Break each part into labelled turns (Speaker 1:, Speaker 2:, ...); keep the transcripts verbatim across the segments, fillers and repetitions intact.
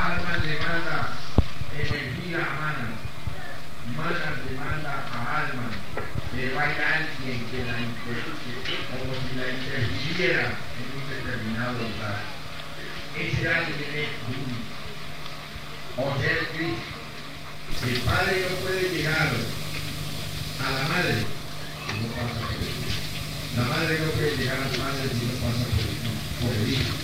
Speaker 1: Alma demanda energía a Manas, Manas demanda a Alma, pero hay alguien que la interfiere, como si la interfiriera en un determinado lugar. Ese alguien es Dios, o sea, el Cristo. El padre no puede llegar a la madre si no pasa por el hijo. La madre no puede llegar al padre si no pasa por el, por el hijo.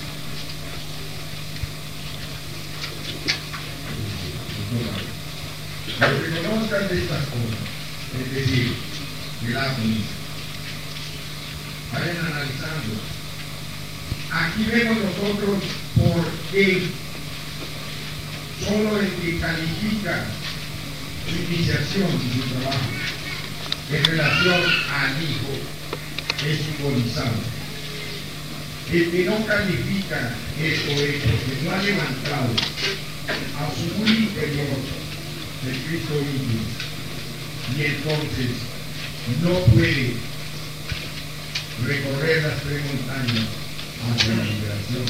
Speaker 1: Los que conozcan de estas cosas, es decir, de la misa, vayan analizando. Aquí vemos nosotros por qué solo el que califica su iniciación y su trabajo en relación al hijo es simbolizado. El que no califica esto es porque no ha levantado a su muy interior el Cristo íntimo, y entonces no puede recorrer las tres montañas hacia la liberación.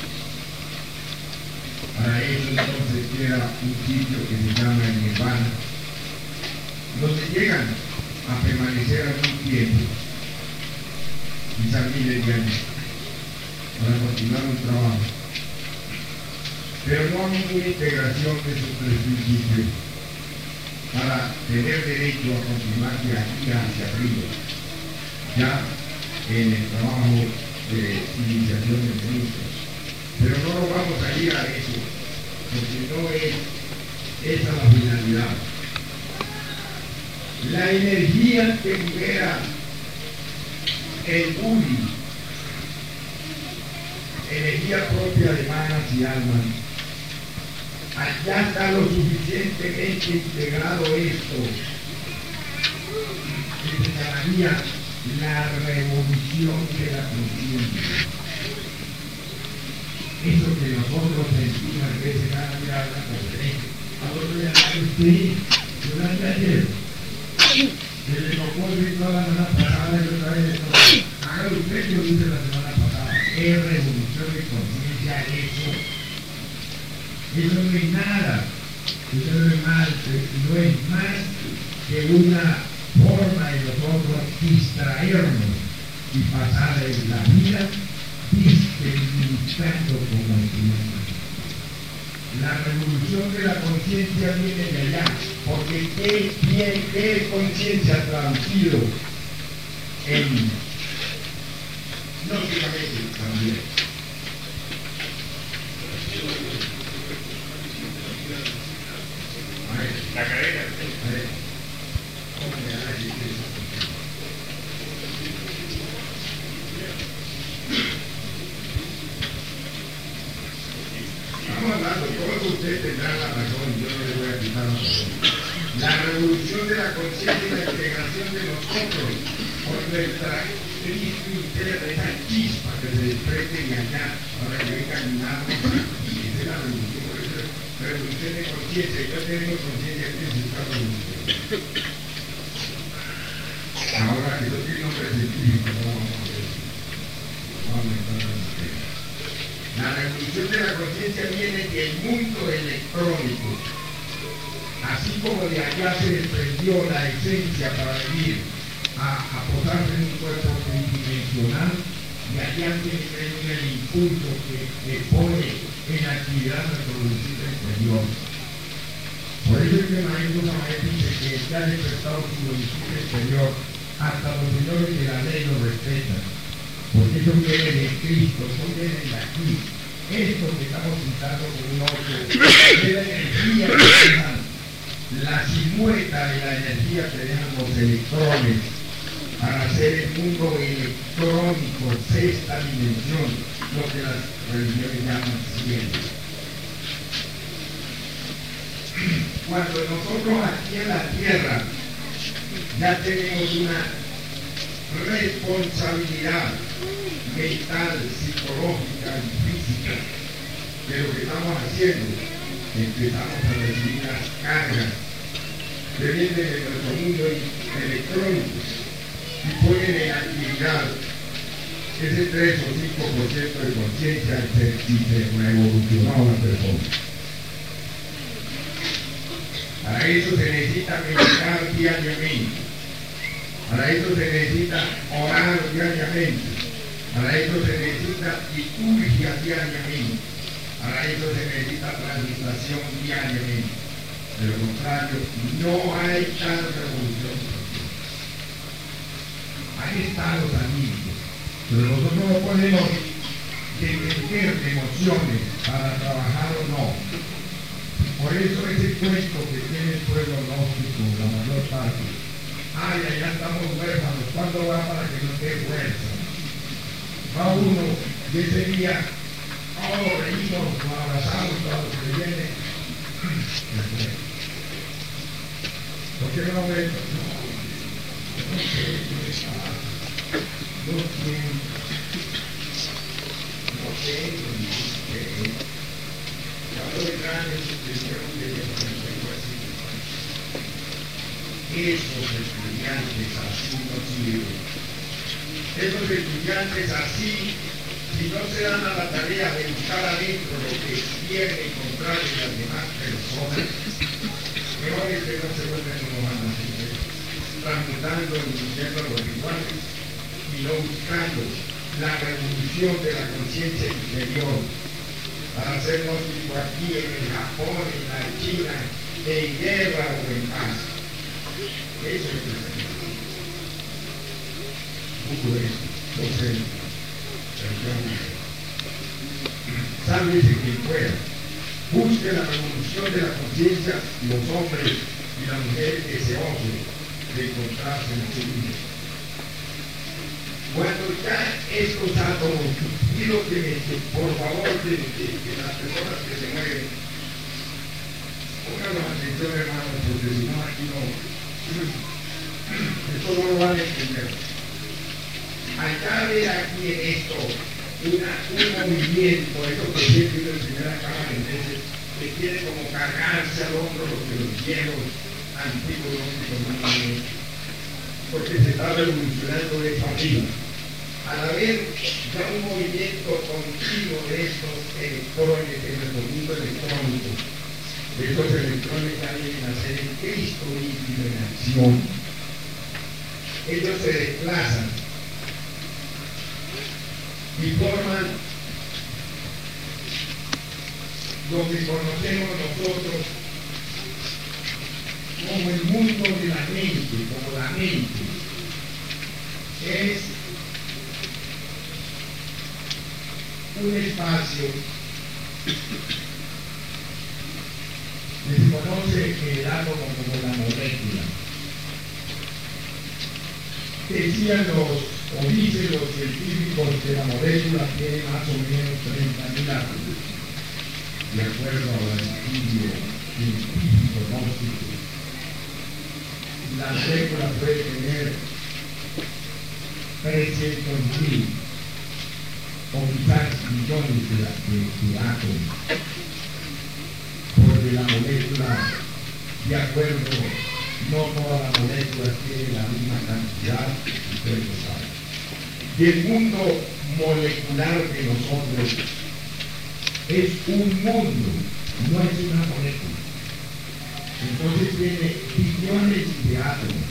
Speaker 1: Para eso entonces queda un sitio que se llama el Nirvana, donde llegan a permanecer algún tiempo, quizás miles de años, para continuar un trabajo. Pero no hay ninguna integración de esos tres principios para tener derecho a continuar de aquí hacia arriba, ya en el trabajo de iniciación de ministros. Pero no nos vamos a ir a eso, porque no es esa la finalidad. La energía que libera el Uri, energía propia de manas y almas, allá está lo suficientemente integrado esto, que se llamaría la revolución de la conciencia. Eso que nosotros sentimos a veces cada día a la conferencia. A otro día usted, durante ayer, que le tocó decir toda la semana pasada y otra vez esto. Haga usted que lo dice la semana pasada. Es revolución de conciencia eso. Eso no es nada. Eso no es más, no es más que una forma de nosotros distraernos y pasar en la vida discriminando como el. La revolución de la conciencia viene de allá, porque ¿qué, qué, qué conciencia traducido en lógicamente también? A ver, la cadena. A ver, ¿cómo me da eso? Estamos hablando, todos ustedes tendrán la razón, yo no les voy a quitar la razón. La revolución de la conciencia y la integración de nosotros por nuestra Cristo interna, esa chispa que se desprende de allá para que venga a ayudarnos aquí. Esa es la revolución, por eso es revolución de conciencia. Yo tengo conciencia que se está revolución. Ahora que yo tengo nombre científico, no vamos a ver. Vamos a entrar en el tema. La revolución de la conciencia viene del mundo electrónico. Así como de allá se desprendió la esencia para venir a, a posarse en un cuerpo tridimensional, y allá tiene que venir el impulso que, que pone en actividad nuestro bolsillo exterior. Por eso es que el maestro Samael dice que ya ha despertado su bolsillo exterior, hasta los señores de la ley lo respetan. Porque eso viene de Cristo, eso viene de aquí. Esto que estamos citando con un otro, es la energía que dejan, la silueta de la energía que dejan los electrones para hacer el mundo electrónico, sexta dimensión, lo que las religiones llaman ciencia. Cuando nosotros aquí en la tierra ya tenemos una responsabilidad mental, psicológica y física de lo que estamos haciendo, empezamos a recibir las cargas que vienen de nuestro mundo electrónico y ponen en actividad ese tres o cinco por ciento de conciencia y se revolucionó a la persona. Para eso se necesita meditar diariamente. Para eso se necesita orar diariamente. Para eso se necesita liturgia diariamente. Para eso se necesita transmutación diariamente. De lo contrario, no hay tal revolución. Hay estados anímicos, pero nosotros no podemos depender de emociones para trabajar o no. Por eso ese cuento que tiene el pueblo gnóstico, la mayor parte, ay, allá estamos huérfanos, ¿cuándo va para que no esté huérfano? Va uno y ese día, oh, reímos, nos abrazamos a los que vienen. ¿Por qué no ven? No, no sé qué está. No quiero. No tengo ni sé. Cuando de grande se pusieron de así. Esos estudiantes así no sirven. Esos estudiantes así, si no se dan a la tarea de buscar adentro lo que quieren encontrar en las demás personas, mejor es que no se vuelven como van a hacer, transmutando y diciendo los iguales y no buscando la revolución de la conciencia interior para hacernos tipo aquí en el Japón, en la China, en guerra o en paz. Eso es lo que se busco eso, no sé, sálvese quien pueda. Busque la revolución de la conciencia los hombres y las mujeres deseosos de encontrarse en su vida. Cuando ya estos átomos, pido que, me, que por favor que, que, que las personas que se mueven pongan atención, hermanos, porque si no aquí no, esto no lo van a entender. Allá ve aquí en esto Una, un movimiento, eso que siempre en primera cámara entonces, que quiere como cargarse al hombro lo que los viejos antiguos no, porque se está revolucionando de familia. Al haber ya un movimiento continuo de estos electrones en el mundo electrónico, estos electrones ya vienen a ser el Cristo líquido en acción. Ellos se desplazan y forman lo que conocemos nosotros como el mundo de la mente, como la mente. Es un espacio que se conoce en el átomo como la molécula. Decían los o dicen los científicos que la molécula tiene más o menos treinta mil átomos, de acuerdo al estudio científico gnóstico. La molécula puede tener trescientos mil o quizás millones de, de, de átomos, porque la molécula, de acuerdo, no todas las moléculas tienen la misma cantidad, ustedes lo saben. Y el mundo molecular de nosotros es un mundo, no es una molécula. Entonces tiene billones de átomos.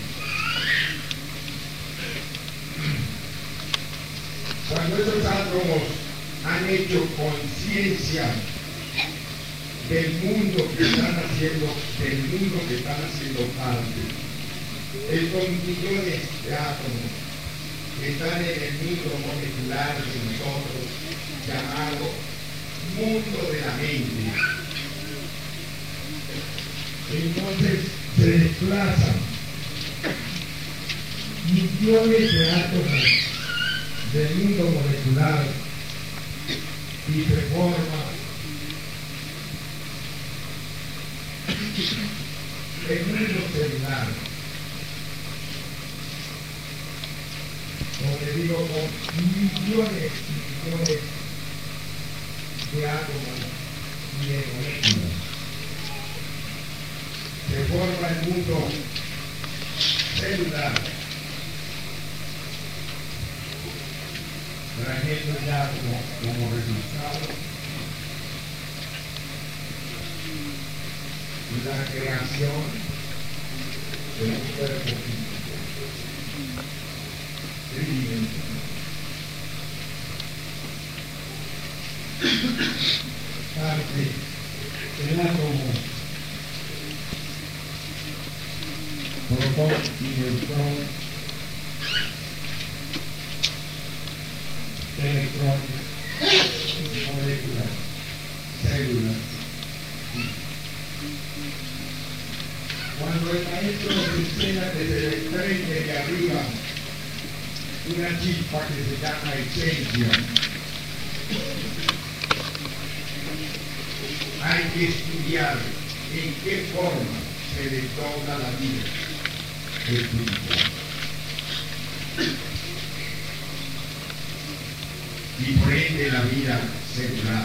Speaker 1: Cuando esos átomos han hecho conciencia del mundo que están haciendo, del mundo que están haciendo parte, estos millones de átomos están en el mundo molecular de nosotros, llamado mundo de la mente. Entonces se desplazan millones de átomos del mundo molecular y se forma el mundo celular. Como les digo, con millones y millones de átomos y de moléculas. Se forma el mundo celular, trayendo ya como, como resultado la creación de un cuerpo físico tridimensional. Parte del átomo, protón y neutrón, electrones, moléculas, células. Cuando el maestro nos enseña desde el tren de arriba una chispa que se llama esencia, hay que estudiar en qué forma se desdobla la vida espiritual. Y por ende la vida secular.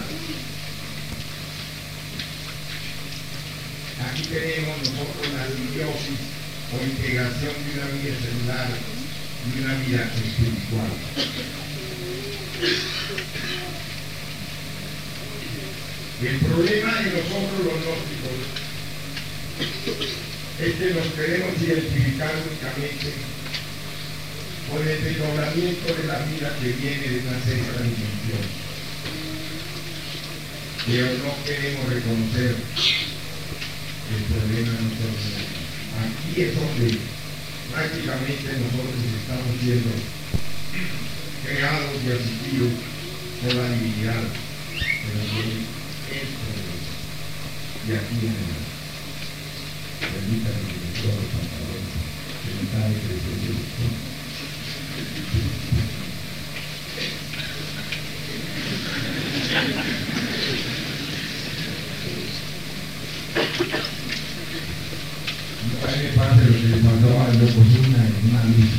Speaker 1: Aquí tenemos nosotros la simbiosis o integración de una vida celular y una vida espiritual. El problema de nosotros los gnósticos es que nos queremos identificar únicamente con el desdoblamiento de la vida que viene de una sexta dimensión, pero no queremos reconocer el problema de nosotros. Aquí es donde prácticamente nosotros estamos siendo creados y asistidos por la divinidad, pero no es problema. Y aquí en el permítanme que todos los pantalones que me está creciendo. No hay que pase lo que le mandó a Yokozuna en una misa.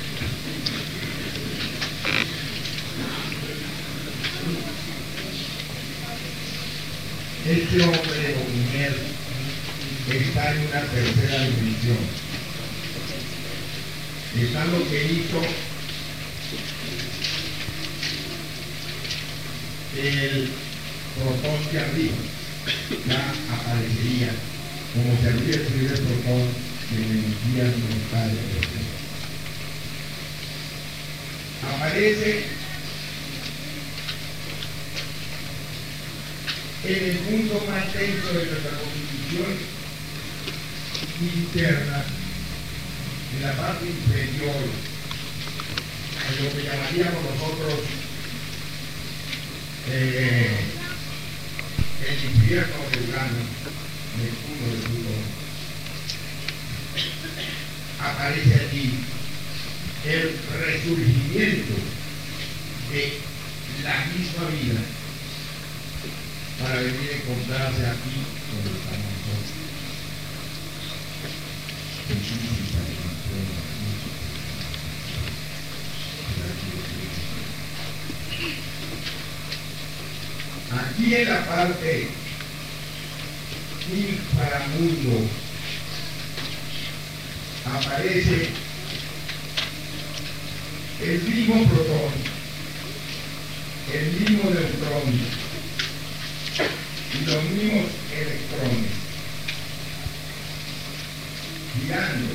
Speaker 1: Este hombre o mujer está en una tercera dimensión. Está lo que hizo el protón de arriba, ya aparecería como se habría escrito el protón de la energía mental. Aparece en el punto más denso de nuestra constitución interna, en la parte inferior, en lo que llamaríamos nosotros eh, el infierno de Urano, Neptuno de Plutón. Aparece allí el resurgimiento de la misma vida para venir a encontrarse aquí donde estamos nosotros. Aquí en la parte inframundo aparece el mismo protón, el mismo neutrón y los mismos electrones girando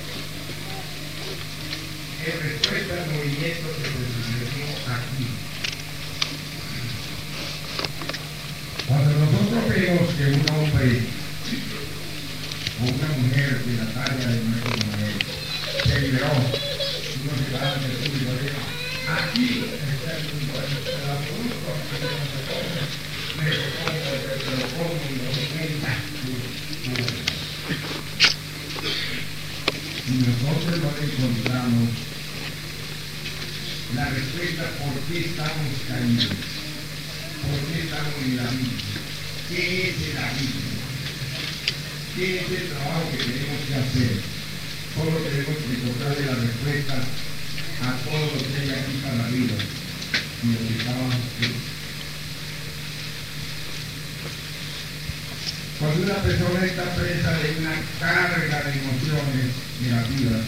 Speaker 1: en respuesta al movimiento que se sucedió aquí. Cuando nosotros vemos que un hombre o una mujer de la talla de nuestro mujer se liberó, uno se va a hacer su libertad. Aquí está el mundo, el absoluto, me lo pongo, me lo pongo y lo cuenta. Si nosotros no encontramos la respuesta por qué estamos caídos, por qué estamos en la vida, qué es el abismo, qué es el trabajo que tenemos que hacer, solo tenemos que encontrarle la respuesta a todo lo que hay aquí para la vida y lo que estábamos haciendo. Cuando una persona está presa de una carga de emociones negativas,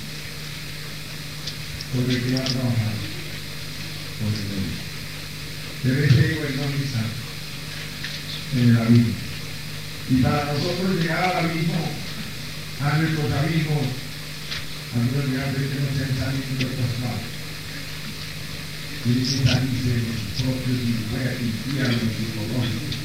Speaker 1: sobre que va a trabajar, sobre el debe ser igual en el abismo. Y para nosotros llegar al abismo, a nuestros abismos, algunos dirán que no se han salido de otras partes. Tiene que salirse de sus propios infiernos psicológicos.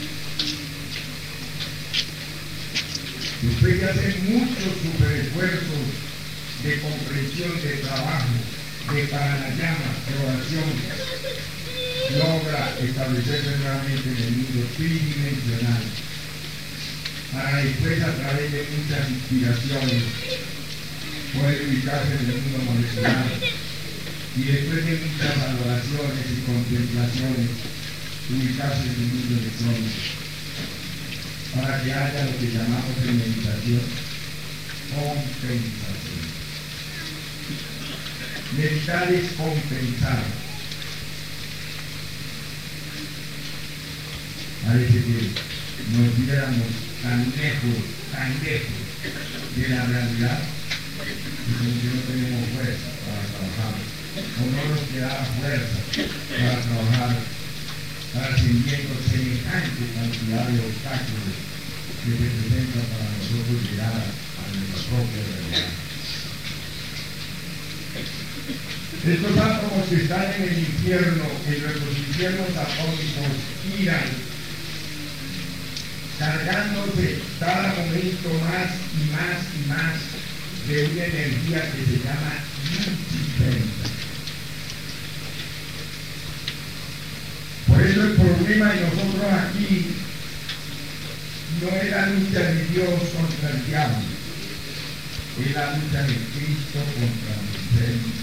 Speaker 1: Después de hacer muchos superesfuerzos de comprensión, de trabajo, de pranayama, de oración, logra establecerse nuevamente en el mundo tridimensional, para después, a través de muchas inspiraciones, poder ubicarse en el mundo molecular, y después de muchas adoraciones y contemplaciones, ubicarse en el mundo electrónico, para que haya lo que llamamos en meditación compensación. Meditar es compensar. Parece que nos viéramos tan lejos, tan lejos de la realidad, que como que no tenemos fuerza para trabajar, o no nos queda fuerza para trabajar, trascendiendo semejante cantidad de obstáculos que se presentan para nosotros llegar a nuestra propia realidad. Estos átomos que están en el infierno, en nuestros infiernos atómicos, giran, cargándose cada momento más y más y más de una energía que se llama luciférica. Por eso el problema de nosotros aquí no es la lucha de Dios contra el diablo, es la lucha de Cristo contra Lucifer.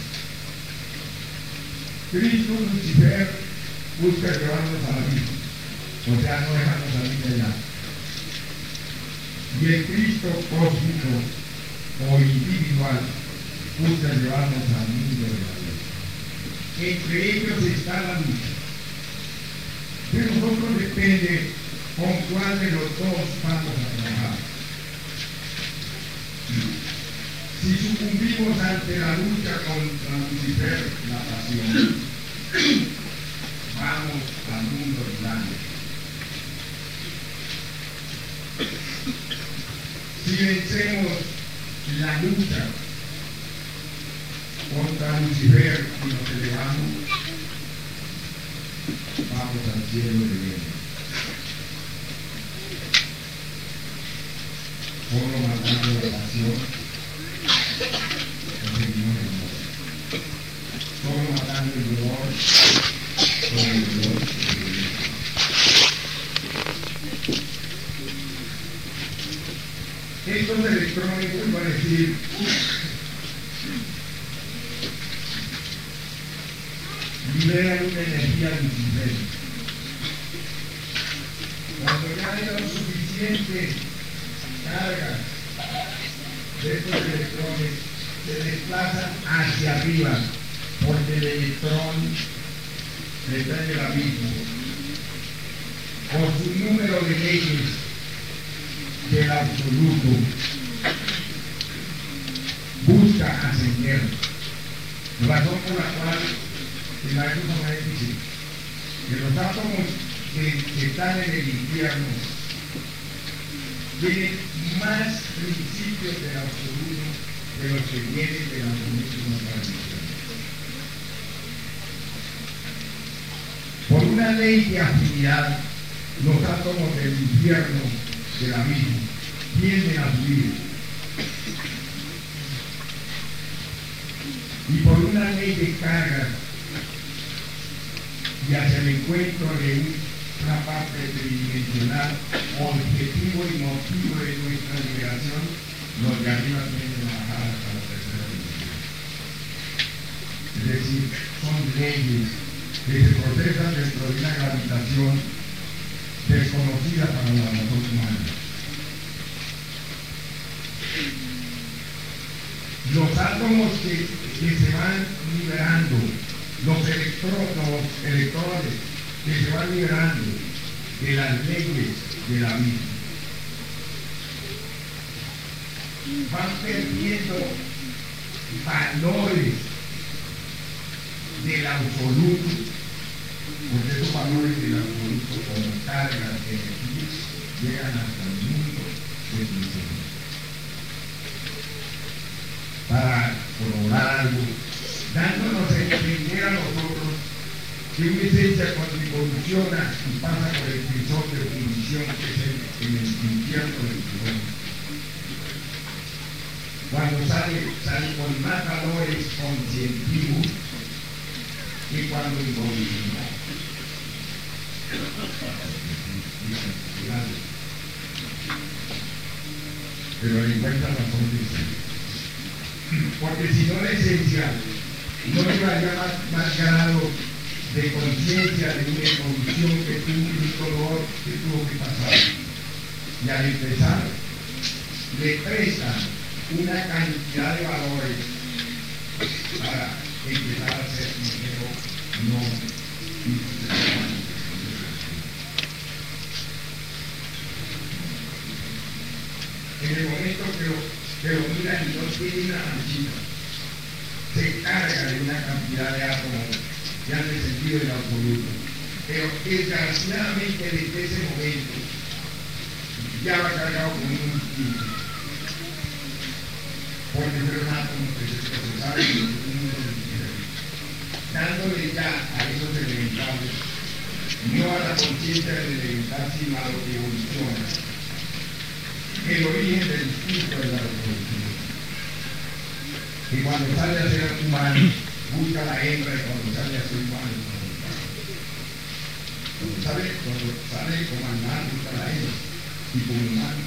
Speaker 1: Cristo, Lucifer, busca llevarnos a la vida, o sea, no dejarnos salir de allá. Y el Cristo cósmico o individual busca llevarnos al mundo de la vida. Entre ellos está la lucha. De nosotros depende con cuál de los dos vamos a trabajar. Si sucumbimos ante la lucha contra Lucifer, la pasión, vamos al mundo blanco. Si vencemos la lucha contra Lucifer y nos elevamos, vamos al cielo de bien. Solo matando la pasión, conseguimos el amor. Solo matando el dolor, solo el dolor. Estos electrónicos van a decir liberan una energía luciférica. Cuando ya hay lo suficiente carga de estos electrones, se desplazan hacia arriba, porque el electrón está en el abismo. Por su número de leyes del absoluto, busca ascender. Razón por la cual el maestro Samael dice que los átomos que, que están en el infierno tienen más principios del absoluto de los que vienen de la misma tradición. Por una ley de afinidad, los átomos del infierno, del abismo, tienden a subir. Y por una ley de carga y hacia el encuentro de una parte tridimensional, objetivo y motivo de nuestra liberación, los de arriba tienden a bajar hasta la tercera dimensión. Es decir, son leyes que se procesan dentro de una gravitación desconocida para la razón humana. Los átomos que, que se van liberando, los, electro, los electrones que se van liberando de las leyes de la vida, van perdiendo valores del absoluto, porque esos valores del absoluto como cargas de energía llegan hasta el mundo de prisión. Para corroborar algo, dándonos a entender a nosotros que una esencia cuando evoluciona y pasa por el crisol de fundición que es el, en el infierno del furón, cuando sale, sale con más valores conscientivos que cuando evoluciona. Pero le encuentra razón de ser. Porque si no la esencia no llevaría más, más grado de conciencia de una evolución que tuvo un dolor que tuvo que pasar. Y al empezar, le prestan una cantidad de valores para empezar a ser ligero, no institucional. En el momento que lo, que lo miran y no tiene una manchita, se carga de una cantidad de átomos ya en el sentido del absoluto. Pero desgraciadamente desde ese momento ya va cargado con un instinto. Porque fueron átomos que se procesaron en un mundo diferente, dándole ya a esos elementales, no a la conciencia del elemental, sino a lo que evoluciona, el origen del instinto de la reproducción. Y cuando sale a ser humano, busca la hembra, y cuando sale a ser humano, cuando sale, cuando sale como animal, busca la hembra, y como humano.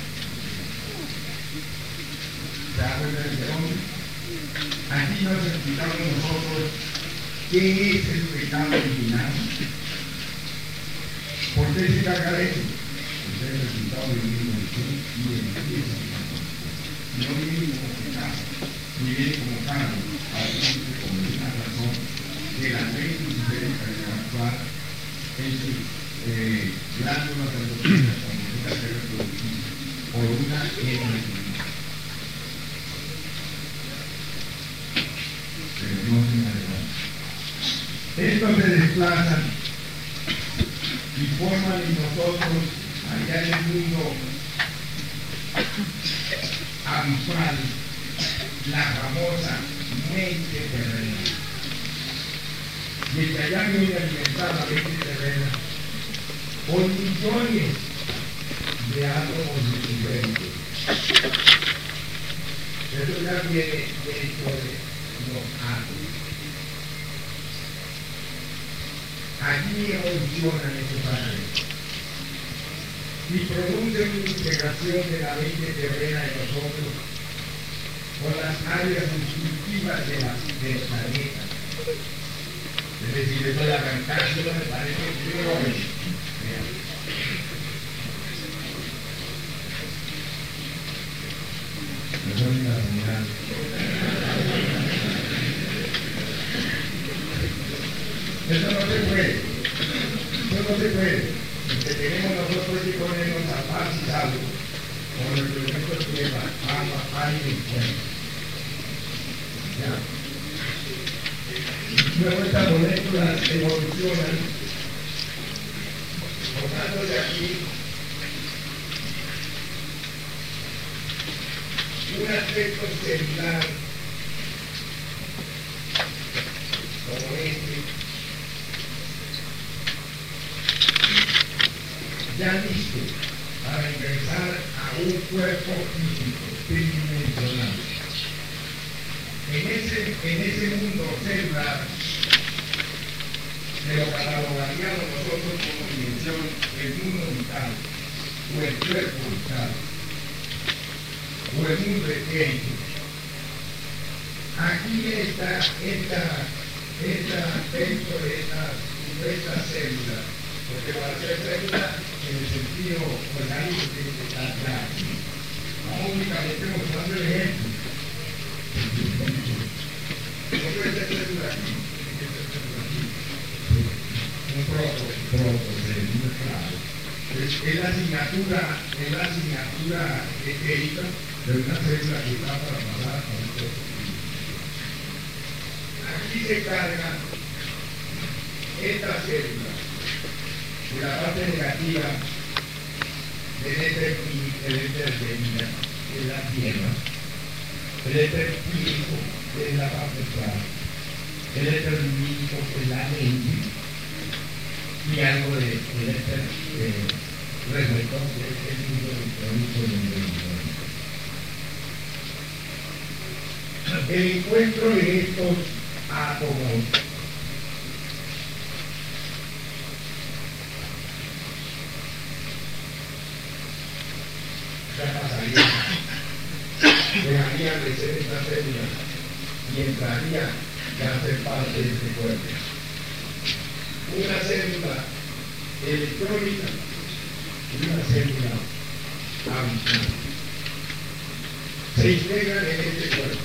Speaker 1: ¿Se da cuenta de dónde? Aquí nos explicamos nosotros qué es el pecado original. ¿Por qué se carga de eso? Porque es el resultado de una evolución y empieza a no viene como pecado, ni viene como cargo, a veces como una razón de la ley diferente de actuar en sus eh, glándulas endocrinas cuando toca ser reproducido por una energía. Pero no se me adelanta. Estos se desplazan y forman en nosotros, allá en el mundo habitual, la famosa mente terrena. Desde allá viene a alimentar la mente terrena con millones de átomos diferentes. Eso ya viene dentro de los átomos. Allí evolucionan esos átomos y producen una integración de la mente terrena de nosotros con las áreas instintivas de la, del planeta. Es decir, eso de arrancarse me parece que no es. Perdón la señal. Eso no se puede. Eso no se puede. Lo que tenemos nosotros que ponernos a paz y salvo con los elementos tierra, agua, aire y fuego. ¿Ya? Luego estas moléculas evolucionan, formando de aquí un aspecto celular como este, ya listo para ingresar a un cuerpo físico tridimensional. En ese, en ese mundo celular se lo catalogaríamos nosotros como dimensión el mundo vital, o el cuerpo vital, o el mundo etérico. Aquí está esta, esta, dentro de estas, de estas células, porque para ser célula en el sentido orgánico tiene que estar ya aquí. Vamos únicamente mostrando el ejemplo. No puede ser célula aquí, tiene que ser célula aquí. Un proto, proto, muy claro. Es, es la asignatura, es la asignatura etérica de una célula que está para pasar a un proto. Aquí se carga esta célula de la parte negativa el éter, el éter de vida en la tierra, el éter químico en la facultad, el éter lumínico en la mente y algo de el éter eh, reflector que es el mundo electrónico y el electrónico. El encuentro de estos átomos dejarían de ser estas células y entrarían a ser parte de este cuerpo. Una célula electrónica y una célula habitual se integran en este cuerpo.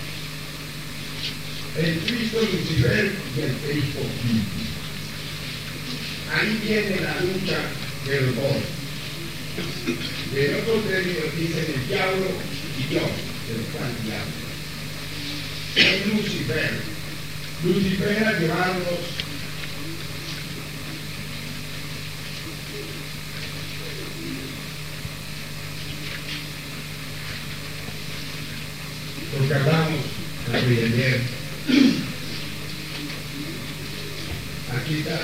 Speaker 1: El Cristo Lucifer y el Cristo Quinto. Ahí viene la lucha del dos. En otros términos dicen el diablo y Dios, el cual diablo. Es Lucifer. Lucifer a llevarnos lo que hablamos ayer. Aquí está.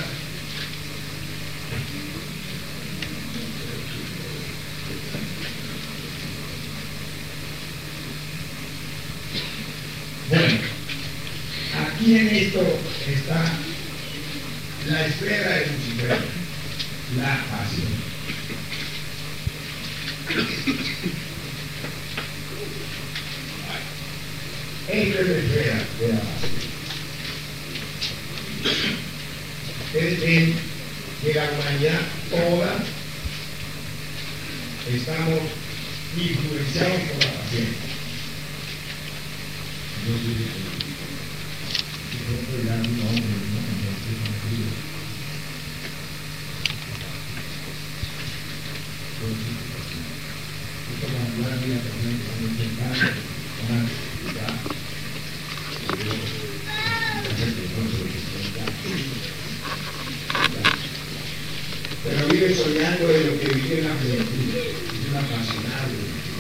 Speaker 1: Bueno, aquí en esto está la esfera de Lucifer, la pasión. Esta es la esfera de la pasión. Ustedes ven que la humanidad toda estamos influenciados por la pasión. Yo soy de yo soy un hombre, no me estoy conocido. Esto como hablar de la persona que está intentando con actividad. Pero vive soñando de lo que vive en la juventud. Es un apasionado.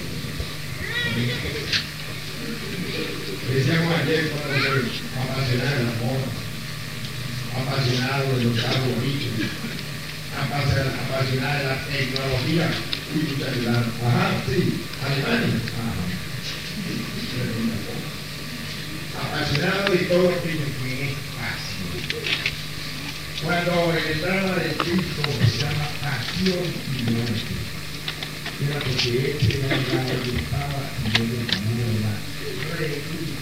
Speaker 1: Decíamos ayer cuando soy apasionado del amor, apasionado de los carros bonitos, apasionado de la tecnología. Uy, celular. Ajá, sí, Alemania. Ajá. Apasionado de todo lo que es pasión. Cuando en el drama de Cristo se llama pasión y muerte, era porque él se era el drama que estaba en el camino de la redención,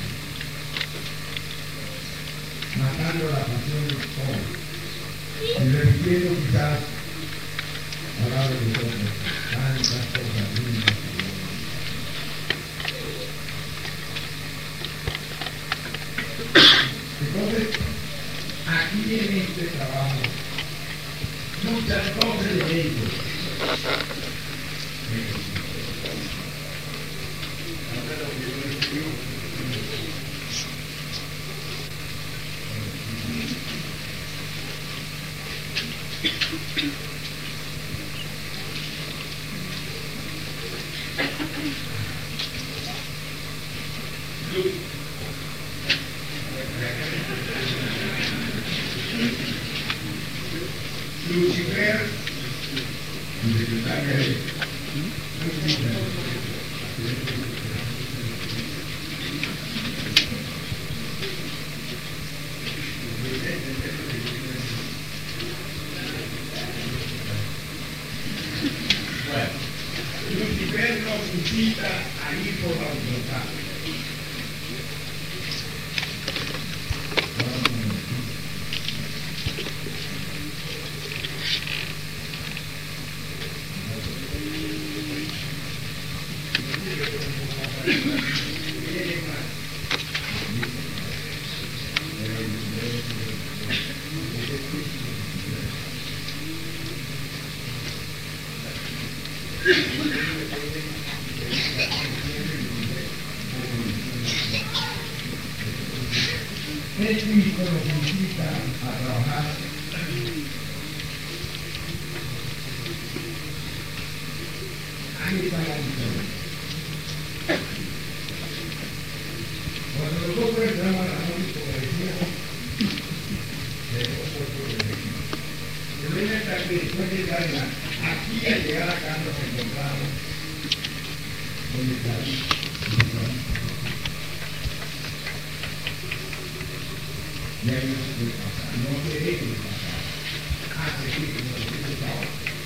Speaker 1: matando la pasión de todo, y repitiendo quizás palabras de todo, tantas cosas lindas. Entonces, aquí viene este trabajo, muchas cosas de ellos. Lucifer, Lucifer nos incita a ir por la voluntad. El Cristo nos invita a trabajar Ahí está la diferencia. Cuando nosotros entramos a la música, como decía, tenemos puesto de México. El problema está que después de llegar a aquí al llegar a acá nos encontramos donde está ahí. Y ahí no se puede pasar, no queremos pasar. Hace que nos decimos ahora.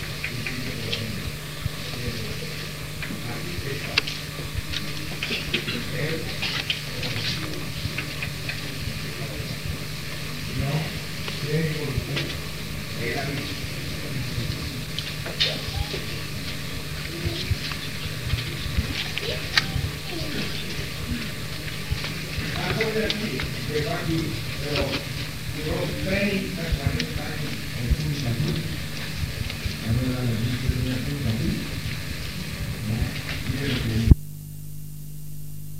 Speaker 1: Aquí está. Pero, no, tengo el aviso. Paso de aquí, llegó aquí, pero duró treinta, cuarenta años en punta aquí. A ver, a la gente de la punta aquí. ¿No?